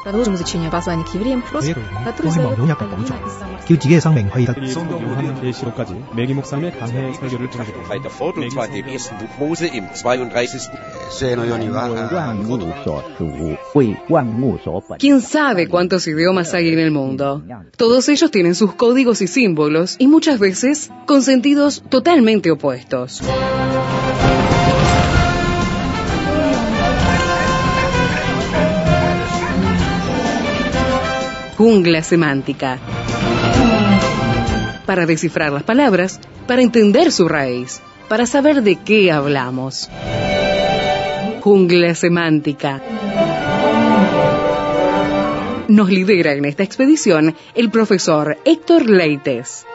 Продолжим изучение послания к евреям, который задает 叫自己嘅生命可以得 성경으로 계시록까지 매기 목사님의 강해 설교를 통해서 Bei der Vortrittsfahrt im ersten Buch Mose im 32. ¿Quién sabe cuántos idiomas hay en el mundo? Todos ellos tienen sus códigos y símbolos y muchas veces con sentidos totalmente opuestos. Jungla semántica. Para descifrar las palabras, para entender su raíz, para saber de qué hablamos. Jungla semántica. Nos lidera en esta expedición el profesor Héctor Leites.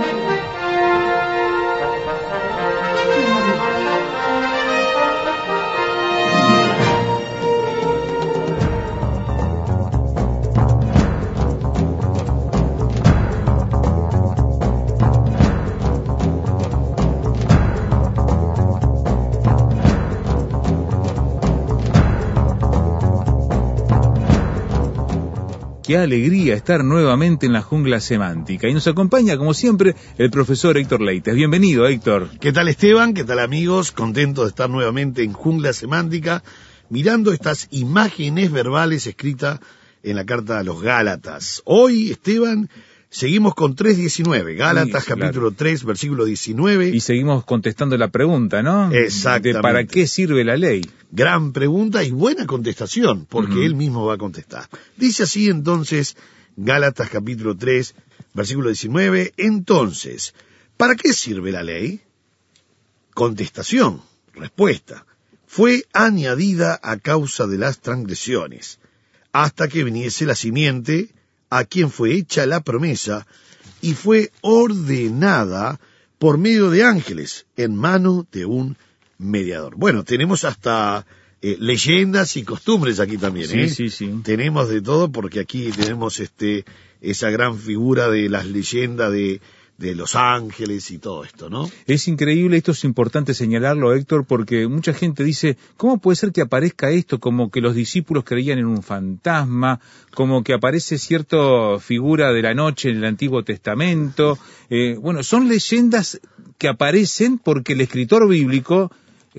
Qué alegría estar nuevamente en la jungla semántica. Y nos acompaña, como siempre, el profesor Héctor Leites. Bienvenido, Héctor. ¿Qué tal, Esteban? ¿Qué tal, amigos? Contento de estar nuevamente en Jungla Semántica, mirando estas imágenes verbales escritas en la carta a los Gálatas. Hoy, Esteban, seguimos con 3:19, Gálatas, sí, capítulo claro. 3, versículo 19. Y seguimos contestando la pregunta, ¿no? Exactamente. De ¿para qué sirve la ley? Gran pregunta y buena contestación, porque él mismo va a contestar. Dice así entonces, Gálatas capítulo 3, versículo 19, entonces, ¿para qué sirve la ley? Contestación, respuesta, fue añadida a causa de las transgresiones, hasta que viniese la simiente, a quien fue hecha la promesa, y fue ordenada por medio de ángeles, en mano de un mediador. Bueno, tenemos hasta leyendas y costumbres aquí también, Sí. Tenemos de todo, porque aquí tenemos esa gran figura de las leyendas de los ángeles y todo esto, ¿no? Es increíble, esto es importante señalarlo, Héctor, porque mucha gente dice, ¿cómo puede ser que aparezca esto? Como que los discípulos creían en un fantasma, como que aparece cierta figura de la noche en el Antiguo Testamento. Bueno, son leyendas que aparecen porque el escritor bíblico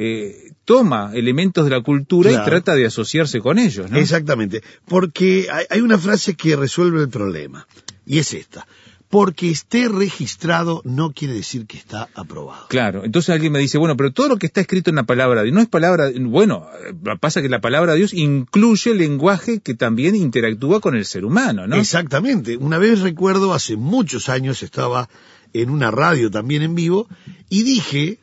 toma elementos de la cultura, claro, y trata de asociarse con ellos, ¿no? Exactamente, porque hay una frase que resuelve el problema, y es esta: porque esté registrado no quiere decir que está aprobado. Claro, entonces alguien me dice, bueno, pero todo lo que está escrito en la palabra de Dios no es palabra, bueno, pasa que la palabra de Dios incluye el lenguaje que también interactúa con el ser humano, ¿no? Exactamente, una vez recuerdo, hace muchos años estaba en una radio también en vivo, y dije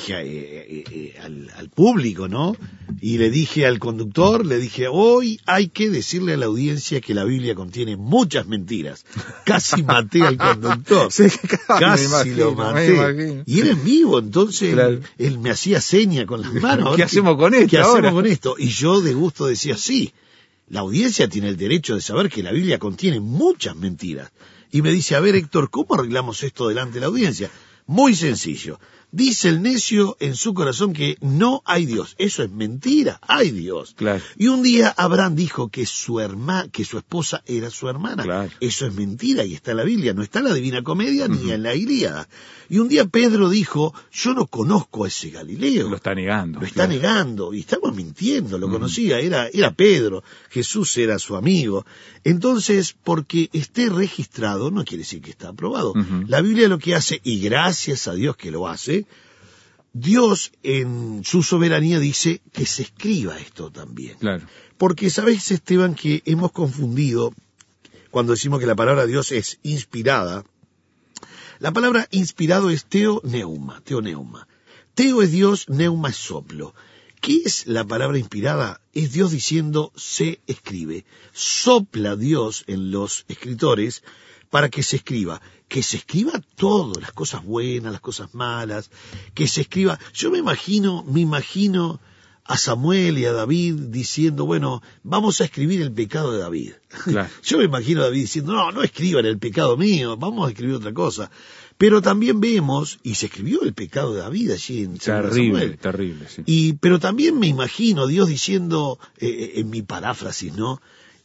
al público, ¿no? Y le dije al conductor, le dije, hoy hay que decirle a la audiencia que la Biblia contiene muchas mentiras. Casi maté al conductor. Sí, casi lo maté. Y era en vivo, entonces claro, él me hacía seña con las manos. ¿Qué hacemos con esto? ¿Qué hacemos con esto? Y yo de gusto decía, sí, la audiencia tiene el derecho de saber que la Biblia contiene muchas mentiras. Y me dice, a ver, Héctor, ¿cómo arreglamos esto delante de la audiencia? Muy sencillo. Dice el necio en su corazón que no hay Dios. Eso es mentira, hay Dios. Claro. Y un día Abraham dijo que su esposa era su hermana. Claro. Eso es mentira y está en la Biblia, no está en la Divina Comedia ni en la Ilíada. Y un día Pedro dijo, yo no conozco a ese Galileo. Lo está negando. Lo está negando, y estaba mintiendo, lo conocía, era Pedro, Jesús era su amigo. Entonces, porque esté registrado no quiere decir que está aprobado. La Biblia lo que hace, y gracias a Dios que lo hace, Dios en su soberanía dice que se escriba esto también. Claro. Porque sabés, Esteban, que hemos confundido, cuando decimos que la palabra de Dios es inspirada, la palabra inspirado es teoneuma. Teo es Dios, neuma es soplo. ¿Qué es la palabra inspirada? Es Dios diciendo, se escribe. Sopla Dios en los escritores para que se escriba todo, las cosas buenas, las cosas malas, que se escriba. Yo me imagino a Samuel y a David diciendo, bueno, vamos a escribir el pecado de David. Claro. Yo me imagino a David diciendo, no escriban el pecado mío, vamos a escribir otra cosa. Pero también vemos, y se escribió el pecado de David allí en Samuel. Terrible, sí. Pero también me imagino Dios diciendo, en mi paráfrasis, ¿no?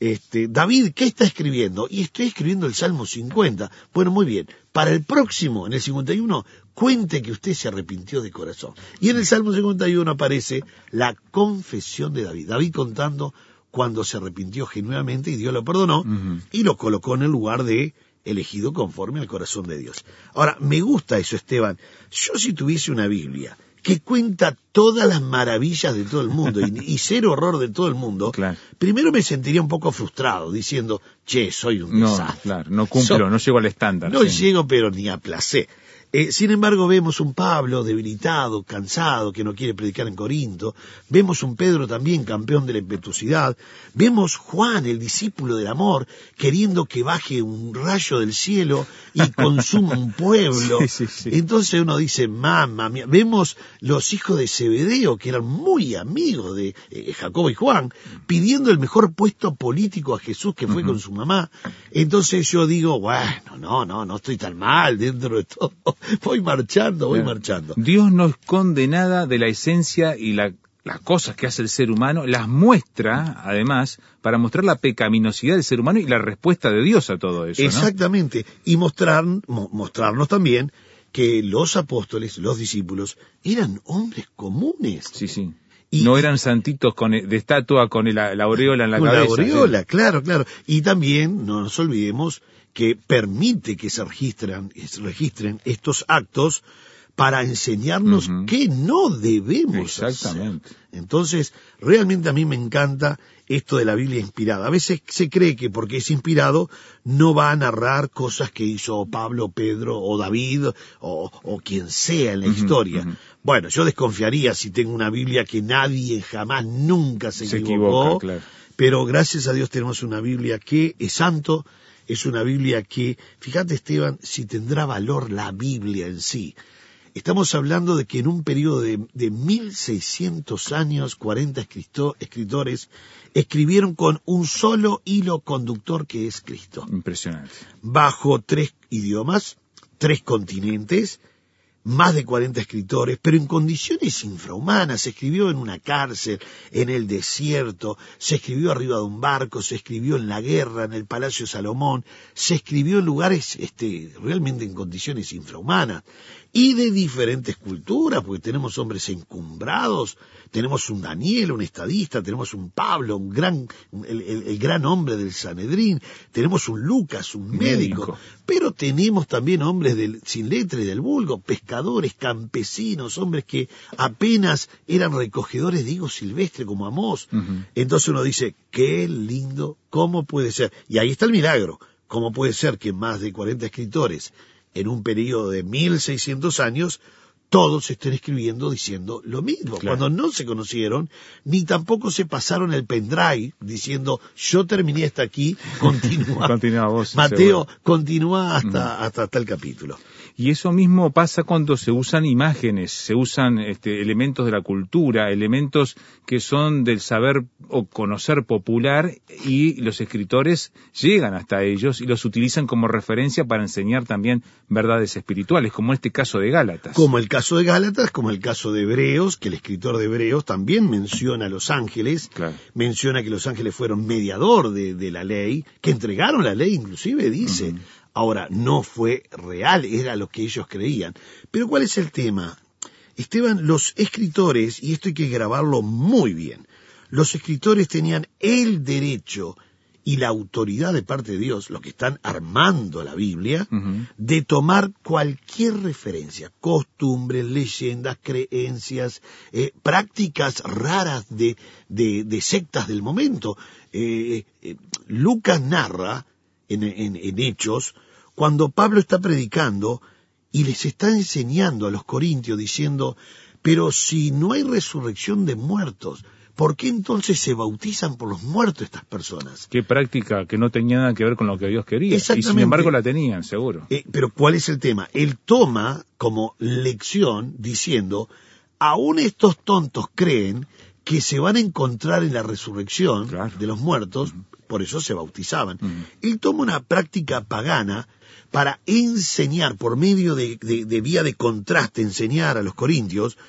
David, ¿qué está escribiendo? Y estoy escribiendo el Salmo 50. Bueno, muy bien. Para el próximo, en el 51, cuente que usted se arrepintió de corazón. Y en el Salmo 51 aparece la confesión de David. David contando cuando se arrepintió genuinamente y Dios lo perdonó y lo colocó en el lugar de elegido conforme al corazón de Dios. Ahora, me gusta eso, Esteban. Yo si tuviese una Biblia que cuenta todas las maravillas de todo el mundo y cero horror de todo el mundo, claro, primero me sentiría un poco frustrado, diciendo, soy un desastre. Claro, no cumplo, no llego al estándar. No llego, pero ni a placer. Sin embargo, vemos un Pablo debilitado, cansado, que no quiere predicar en Corinto. Vemos un Pedro también campeón de la impetuosidad. Vemos Juan, el discípulo del amor, queriendo que baje un rayo del cielo y consuma un pueblo. Sí. Entonces uno dice, mamá mía. Vemos los hijos de Zebedeo, que eran muy amigos de Jacobo y Juan, pidiendo el mejor puesto político a Jesús, que fue con su mamá. Entonces yo digo, bueno, no estoy tan mal dentro de todo. Voy marchando. Dios no esconde nada de la esencia y las cosas que hace el ser humano, las muestra, además, para mostrar la pecaminosidad del ser humano y la respuesta de Dios a todo eso, ¿no? Exactamente, y mostrarnos también que los apóstoles, los discípulos, eran hombres comunes. Sí. Y no eran santitos de estatua con la aureola en la cabeza. Con la aureola, claro. Y también, no nos olvidemos, que permite que se registren estos actos para enseñarnos qué no debemos hacer. Entonces, realmente a mí me encanta esto de la Biblia inspirada. A veces se cree que porque es inspirado no va a narrar cosas que hizo Pablo, Pedro o David o quien sea en la historia. Bueno, yo desconfiaría si tengo una Biblia que nadie jamás, nunca se equivocó. Claro. Pero gracias a Dios tenemos una Biblia que es santo. Es una Biblia que, fíjate Esteban, si tendrá valor la Biblia en sí. Estamos hablando de que en un periodo de 1600 años, 40 escritores escribieron con un solo hilo conductor que es Cristo. Impresionante. Bajo 3 idiomas, 3 continentes, más de 40 escritores, pero en condiciones infrahumanas. Se escribió en una cárcel, en el desierto, se escribió arriba de un barco, se escribió en la guerra, en el Palacio de Salomón, se escribió en lugares realmente en condiciones infrahumanas, y de diferentes culturas, porque tenemos hombres encumbrados, tenemos un Daniel, un estadista, tenemos un Pablo, el gran hombre del Sanedrín, tenemos un Lucas, un médico, pero tenemos también hombres sin letra y del vulgo, pescadores, campesinos, hombres que apenas eran recogedores de higo silvestre como Amós. Entonces uno dice, qué lindo, ¿cómo puede ser? Y ahí está el milagro. ¿Cómo puede ser que más de 40 escritores en un periodo de 1600 años todos estén escribiendo diciendo lo mismo, claro, cuando no se conocieron, ni tampoco se pasaron el pendrive diciendo, yo terminé hasta aquí, continúa. Continúa vos, Mateo, seguro. Continúa hasta el capítulo. Y eso mismo pasa cuando se usan imágenes, se usan elementos de la cultura, elementos que son del saber o conocer popular, y los escritores llegan hasta ellos y los utilizan como referencia para enseñar también verdades espirituales, como este caso de Gálatas. Como el caso de Gálatas, como el caso de Hebreos, que el escritor de Hebreos también menciona a los ángeles, claro, menciona que los ángeles fueron mediador de la ley, que entregaron la ley inclusive, dice. Ahora, no fue real, era lo que ellos creían. Pero ¿cuál es el tema? Esteban, los escritores, y esto hay que grabarlo muy bien, los escritores tenían el derecho y la autoridad de parte de Dios, los que están armando la Biblia, de tomar cualquier referencia, costumbres, leyendas, creencias, prácticas raras de sectas del momento. Lucas narra en Hechos, cuando Pablo está predicando y les está enseñando a los corintios diciendo, pero si no hay resurrección de muertos, ¿por qué entonces se bautizan por los muertos estas personas? Qué práctica que no tenía nada que ver con lo que Dios quería. Y sin embargo la tenían, seguro. Pero ¿cuál es el tema? Él toma como lección diciendo, aún estos tontos creen que se van a encontrar en la resurrección, claro, de los muertos, por eso se bautizaban. Él toma una práctica pagana para enseñar, por medio de vía de contraste, enseñar a los corintios,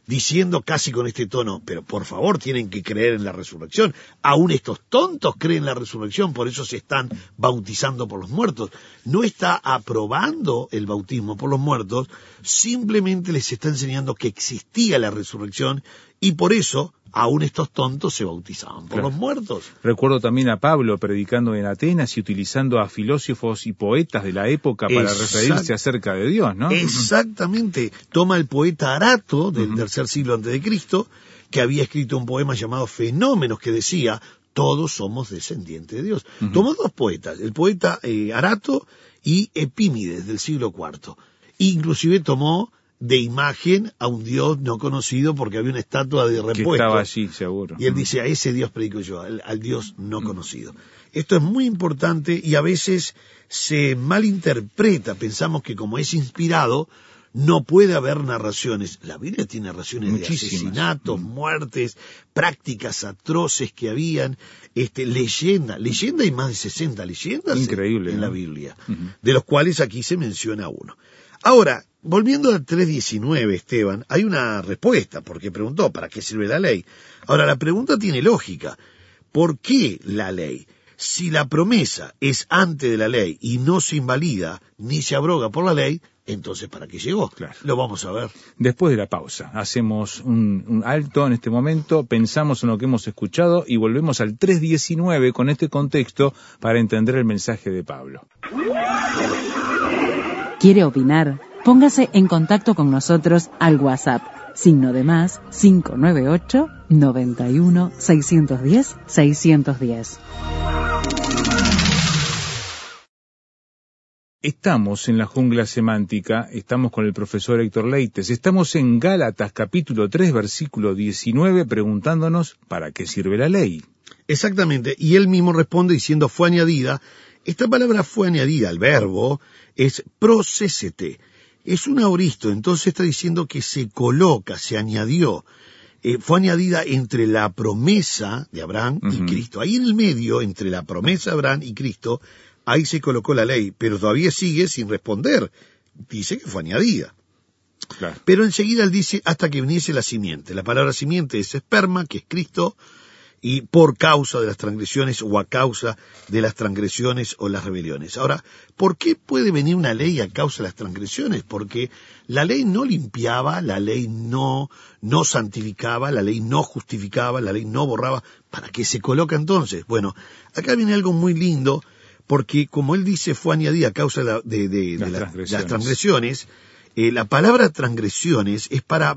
diciendo casi con este tono, pero por favor tienen que creer en la resurrección. Aún estos tontos creen en la resurrección, por eso se están bautizando por los muertos. No está aprobando el bautismo por los muertos, simplemente les está enseñando que existía la resurrección y por eso aún estos tontos se bautizaban por los muertos. Recuerdo también a Pablo predicando en Atenas y utilizando a filósofos y poetas de la época para referirse acerca de Dios, ¿no? Exactamente. Toma el poeta Arato del tercer siglo antes de Cristo, que había escrito un poema llamado Fenómenos, que decía, todos somos descendientes de Dios. Tomó dos poetas, el poeta Arato y Epímides del siglo IV. Inclusive tomó de imagen a un Dios no conocido porque había una estatua de repuesto. Que estaba allí, seguro. Y él dice, a ese Dios predico yo, al Dios no conocido. Esto es muy importante y a veces se malinterpreta. Pensamos que como es inspirado, no puede haber narraciones. La Biblia tiene narraciones muchísimas, de asesinatos, muertes, prácticas atroces que habían, leyenda hay más de 60 leyendas. Increíble, en la Biblia, de los cuales aquí se menciona uno. Ahora, volviendo al 3.19, Esteban, hay una respuesta, porque preguntó, ¿para qué sirve la ley? Ahora, la pregunta tiene lógica. ¿Por qué la ley? Si la promesa es antes de la ley y no se invalida ni se abroga por la ley, entonces ¿para qué llegó? Claro. Lo vamos a ver. Después de la pausa, hacemos un alto en este momento, pensamos en lo que hemos escuchado y volvemos al 3.19 con este contexto para entender el mensaje de Pablo. ¿Quiere opinar? Póngase en contacto con nosotros al WhatsApp, +, 598 91 610 610. Estamos en la jungla semántica, estamos con el profesor Héctor Leites, estamos en Gálatas capítulo 3 versículo 19 preguntándonos ¿para qué sirve la ley? Exactamente, y él mismo responde diciendo fue añadida. Esta palabra fue añadida, el verbo es prosésete, es un aoristo, entonces está diciendo que se coloca, se añadió, fue añadida entre la promesa de Abraham y Cristo. Ahí en el medio, entre la promesa de Abraham y Cristo, ahí se colocó la ley, pero todavía sigue sin responder. Dice que fue añadida. Claro. Pero enseguida él dice hasta que viniese la simiente. La palabra simiente es esperma, que es Cristo, y por causa de las transgresiones o a causa de las transgresiones o las rebeliones. Ahora, ¿por qué puede venir una ley a causa de las transgresiones? Porque la ley no limpiaba, la ley no santificaba, la ley no justificaba, la ley no borraba. ¿Para qué se coloca entonces? Bueno, acá viene algo muy lindo, porque como él dice fue añadida a causa de las transgresiones, la palabra transgresiones es para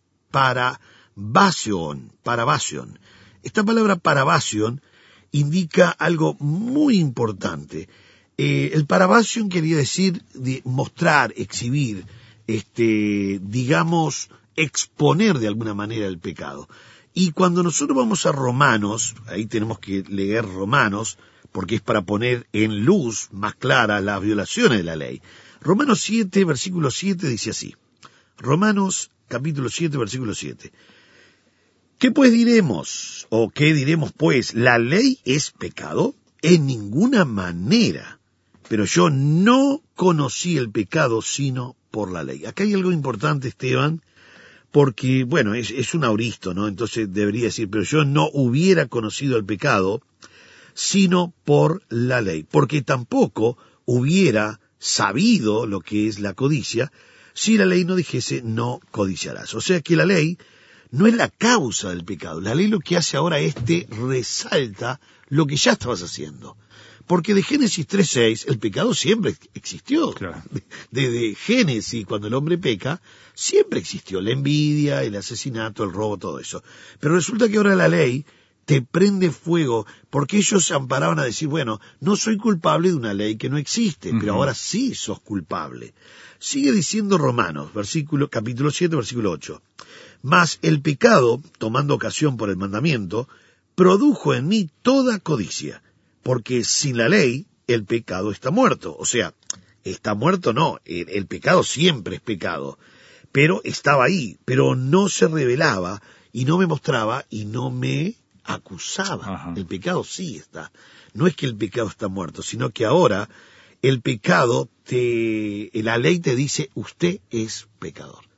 basion. Esta palabra parabasion indica algo muy importante. El parabasion quería decir mostrar, exhibir, digamos, exponer de alguna manera el pecado. Y cuando nosotros vamos a Romanos, ahí tenemos que leer Romanos, porque es para poner en luz más clara las violaciones de la ley. Romanos 7, versículo 7 dice así. Romanos capítulo 7, versículo 7. ¿Qué pues diremos? ¿O qué diremos pues? ¿La ley es pecado? En ninguna manera. Pero yo no conocí el pecado sino por la ley. Acá hay algo importante, Esteban, porque, bueno, es un aoristo, ¿no? Entonces debería decir, pero yo no hubiera conocido el pecado sino por la ley. Porque tampoco hubiera sabido lo que es la codicia si la ley no dijese no codiciarás. O sea que la ley no es la causa del pecado. La ley lo que hace ahora es te resalta lo que ya estabas haciendo. Porque de Génesis 3:6 el pecado siempre existió. Claro. Desde Génesis, cuando el hombre peca, siempre existió la envidia, el asesinato, el robo, todo eso. Pero resulta que ahora la ley te prende fuego, porque ellos se amparaban a decir, bueno, no soy culpable de una ley que no existe, pero ahora sí sos culpable. Sigue diciendo Romanos, capítulo 7, versículo 8. Mas el pecado, tomando ocasión por el mandamiento, produjo en mí toda codicia, porque sin la ley el pecado está muerto. O sea, está muerto no, el pecado siempre es pecado, pero estaba ahí, pero no se revelaba y no me mostraba y no me acusaba. Ajá. El pecado sí está. No es que el pecado está muerto, sino que ahora el pecado la ley te dice, usted es pecador.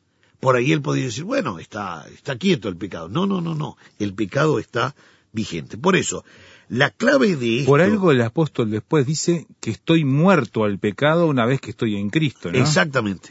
por ahí él podría decir, bueno, está quieto el pecado. No. El pecado está vigente. Por eso, la clave de esto... Por algo el apóstol después dice que estoy muerto al pecado una vez que estoy en Cristo, ¿no? Exactamente.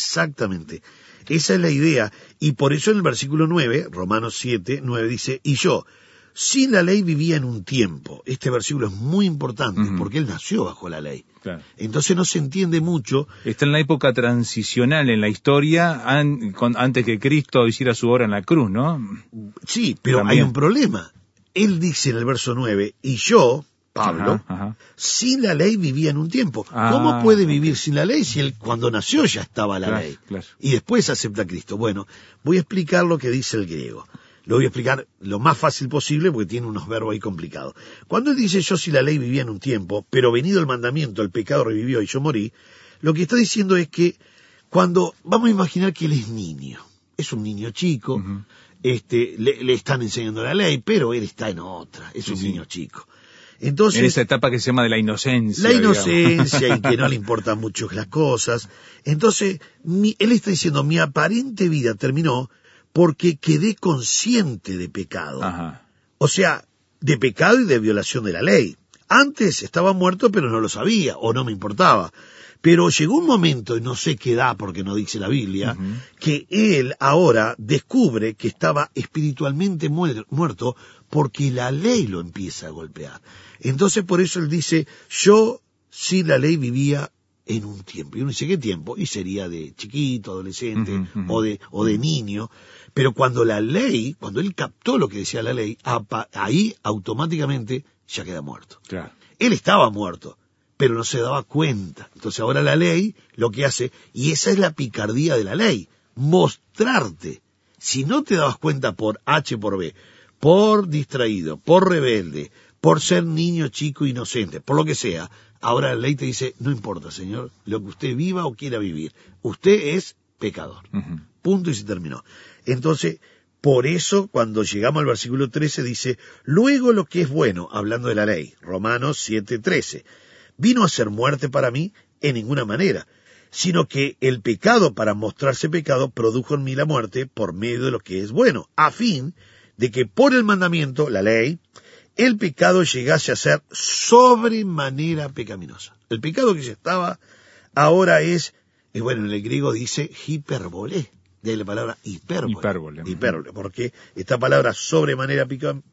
Esa es la idea. Y por eso en el versículo 9, Romanos 7:9 dice, y yo, sin la ley vivía en un tiempo. Este versículo es muy importante porque él nació bajo la ley. Claro. Entonces no se entiende mucho. Está en la época transicional en la historia, antes que Cristo hiciera su obra en la cruz, ¿no? Sí, pero También. hay un problema. Él dice en el verso 9, y yo, Pablo, Ajá. sin la ley vivía en un tiempo. ¿Cómo puede vivir sin la ley si él cuando nació ya estaba la ley? Claro. Y después acepta a Cristo. Bueno, voy a explicar lo que dice el griego. Lo voy a explicar lo más fácil posible porque tiene unos verbos ahí complicados. Cuando él dice yo si la ley vivía en un tiempo, pero venido el mandamiento, el pecado revivió y yo morí, lo que está diciendo es que cuando, vamos a imaginar que él es niño, es un niño chico, le están enseñando la ley, pero él está en otra, es un niño chico. Entonces, en esa etapa que se llama de la inocencia. La inocencia y que no le importan mucho las cosas. Entonces, él está diciendo, mi aparente vida terminó porque quedé consciente de pecado. Ajá. O sea, de pecado y de violación de la ley. Antes estaba muerto pero no lo sabía o no me importaba. Pero llegó un momento, y no sé qué edad porque no dice la Biblia, que él ahora descubre que estaba espiritualmente muerto porque la ley lo empieza a golpear. Entonces por eso él dice, yo sin la ley vivía en un tiempo. Y uno dice, ¿qué tiempo? Y sería de chiquito, adolescente o de niño. Pero cuando él captó lo que decía la ley, ahí automáticamente ya queda muerto. Claro. Él estaba muerto, pero no se daba cuenta. Entonces ahora la ley lo que hace, y esa es la picardía de la ley, mostrarte. Si no te dabas cuenta por H por B, por distraído, por rebelde, por ser niño, chico, inocente, por lo que sea, ahora la ley te dice, no importa, señor, lo que usted viva o quiera vivir, usted es pecador. Punto y se terminó. Entonces, por eso, cuando llegamos al versículo 13, dice, luego lo que es bueno, hablando de la ley, Romanos 7:13, vino a ser muerte para mí en ninguna manera, sino que el pecado, para mostrarse pecado, produjo en mí la muerte por medio de lo que es bueno, a fin de que por el mandamiento, la ley, el pecado llegase a ser sobremanera pecaminoso. El pecado que ya estaba, ahora es, y bueno, en el griego dice hiperbole, de ahí la palabra hipérbole, porque esta palabra sobremanera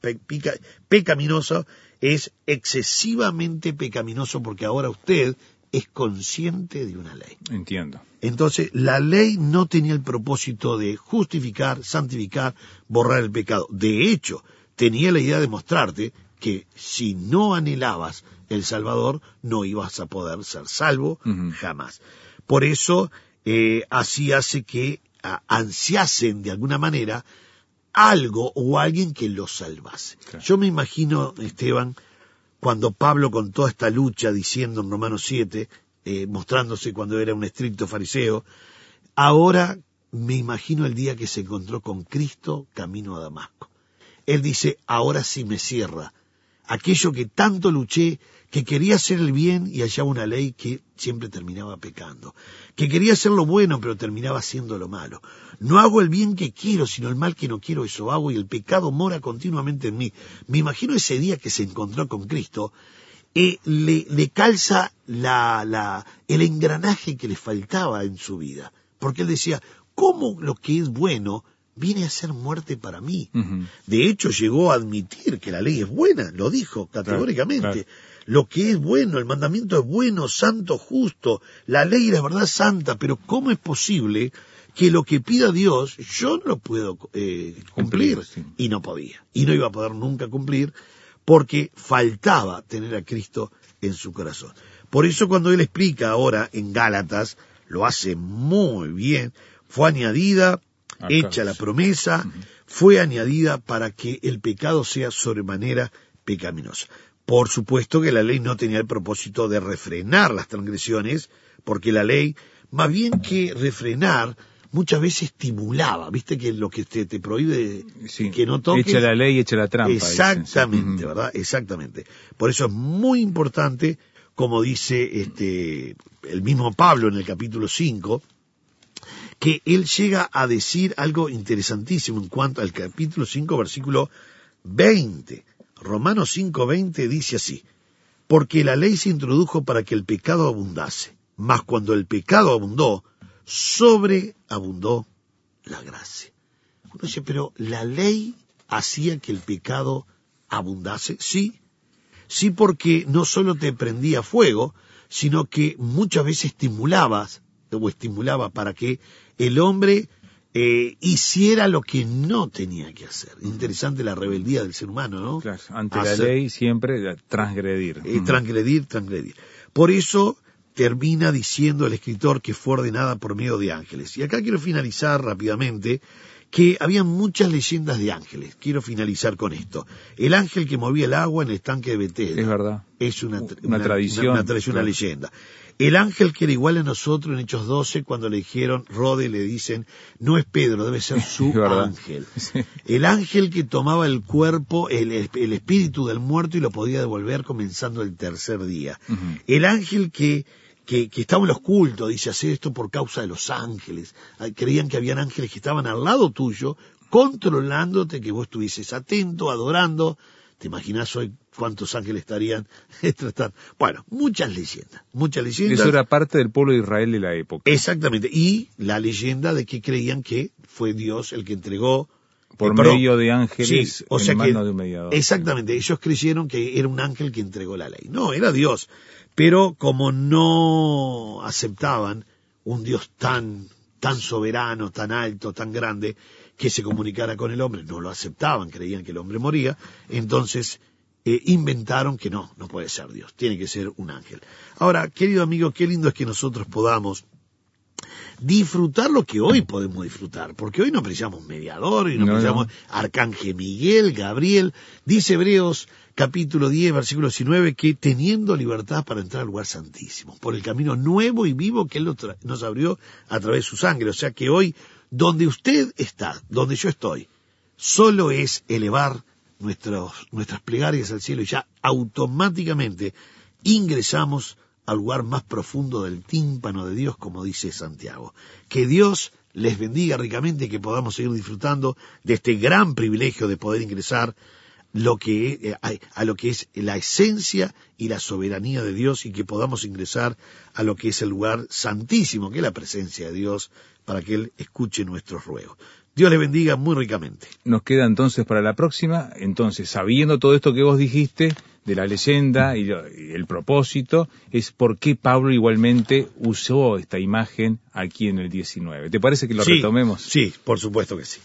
pecaminosa es excesivamente pecaminoso porque ahora usted es consciente de una ley. Entiendo. Entonces, la ley no tenía el propósito de justificar, santificar, borrar el pecado. De hecho, tenía la idea de mostrarte que si no anhelabas el Salvador, no ibas a poder ser salvo jamás. Por eso, así hace que ansiasen de alguna manera algo o alguien que los salvase. Claro. Yo me imagino, Esteban, cuando Pablo con toda esta lucha diciendo en Romanos 7, mostrándose cuando era un estricto fariseo, ahora me imagino el día que se encontró con Cristo camino a Damasco. Él dice, ahora sí me cierra aquello que tanto luché, que quería hacer el bien y hallaba una ley que siempre terminaba pecando, que quería hacer lo bueno pero terminaba haciendo lo malo. No hago el bien que quiero, sino el mal que no quiero, eso hago, y el pecado mora continuamente en mí. Me imagino ese día que se encontró con Cristo, le calza el engranaje que le faltaba en su vida, porque él decía, ¿cómo lo que es bueno viene a ser muerte para mí? De hecho, llegó a admitir que la ley es buena, lo dijo categóricamente. Claro. Lo que es bueno, el mandamiento es bueno, santo, justo, la ley y la verdad es santa, pero ¿cómo es posible que lo que pida Dios yo no lo puedo cumplir? Sí. Y no podía, y no iba a poder nunca cumplir, porque faltaba tener a Cristo en su corazón. Por eso cuando él explica ahora en Gálatas, lo hace muy bien, fue añadida, hecha la promesa, fue añadida para que el pecado sea sobremanera pecaminosa. Por supuesto que la ley no tenía el propósito de refrenar las transgresiones, porque la ley, más bien que refrenar, muchas veces estimulaba, viste que lo que te prohíbe que no toques. Echa la ley, echa la trampa. Exactamente, ¿verdad? Exactamente. Por eso es muy importante, como dice el mismo Pablo en el capítulo 5, que él llega a decir algo interesantísimo en cuanto al capítulo 5, versículo 20. Romanos 5:20 dice así: porque la ley se introdujo para que el pecado abundase, mas cuando el pecado abundó, sobreabundó la gracia. Uno dice, pero ¿la ley hacía que el pecado abundase? Sí, porque no solo te prendía fuego, sino que muchas veces estimulaba para que el hombre hiciera lo que no tenía que hacer. Interesante la rebeldía del ser humano, ¿no? Claro, ante la ley siempre transgredir. Transgredir. Por eso termina diciendo el escritor que fue ordenada por medio de ángeles. Y acá quiero finalizar rápidamente que había muchas leyendas de ángeles. Quiero finalizar con esto. El ángel que movía el agua en el estanque de Betel. Es verdad. Es una tradición. Una leyenda. El ángel que era igual a nosotros en Hechos 12, cuando le dijeron, Rode, le dicen, no es Pedro, debe ser su ángel. Sí. El ángel que tomaba el cuerpo, el espíritu del muerto y lo podía devolver comenzando el tercer día. Uh-huh. El ángel que estaba en los cultos, dice, hace esto por causa de los ángeles. Creían que habían ángeles que estaban al lado tuyo, controlándote, que vos estuvieses atento, adorando. ¿Te imaginas hoy cuántos ángeles estarían? Bueno, muchas leyendas. Eso era parte del pueblo de Israel de la época. Exactamente. Y la leyenda de que creían que fue Dios el que entregó por medio de ángeles, sí, o sea, mano de un mediador. Exactamente. Ellos creyeron que era un ángel que entregó la ley. No, era Dios. Pero como no aceptaban un Dios tan soberano, tan alto, tan grande, que se comunicara con el hombre, no lo aceptaban, creían que el hombre moría, entonces inventaron que no puede ser Dios, tiene que ser un ángel. Ahora, querido amigo, qué lindo es que nosotros podamos disfrutar lo que hoy podemos disfrutar, porque hoy no apreciamos mediador, y no apreciamos Arcángel Miguel, Gabriel. Dice Hebreos capítulo 10, versículo 19, que teniendo libertad para entrar al lugar santísimo, por el camino nuevo y vivo que Él nos abrió a través de su sangre. O sea que hoy, donde usted está, donde yo estoy, solo es elevar nuestras plegarias al cielo y ya automáticamente ingresamos al lugar más profundo del tímpano de Dios, como dice Santiago. Que Dios les bendiga ricamente y que podamos seguir disfrutando de este gran privilegio de poder ingresar a lo que es la esencia y la soberanía de Dios, y que podamos ingresar a lo que es el lugar santísimo, que es la presencia de Dios, para que Él escuche nuestros ruegos. Dios le bendiga muy ricamente. Nos queda entonces para la próxima, sabiendo todo esto que vos dijiste, de la leyenda y el propósito, es por qué Pablo igualmente usó esta imagen aquí en el 19. ¿Te parece que lo retomemos? Sí, por supuesto que sí.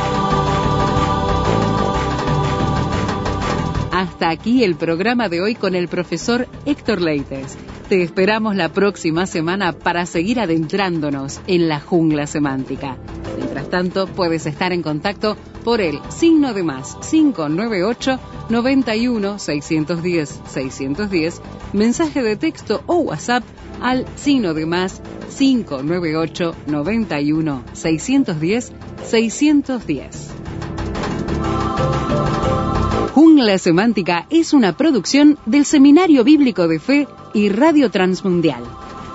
Hasta aquí el programa de hoy con el profesor Héctor Leites. Te esperamos la próxima semana para seguir adentrándonos en la jungla semántica. Mientras tanto, puedes estar en contacto por el +, 598 91 610 610, mensaje de texto o WhatsApp al +, 598 91 610 610. Jungla Semántica es una producción del Seminario Bíblico de Fe y Radio Transmundial.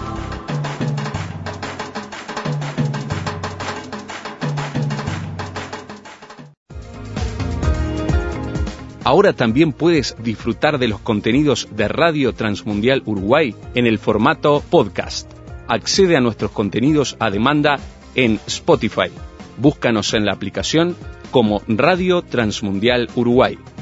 Ahora también puedes disfrutar de los contenidos de Radio Transmundial Uruguay en el formato podcast. Accede a nuestros contenidos a demanda en Spotify. Búscanos en la aplicación como Radio Transmundial Uruguay.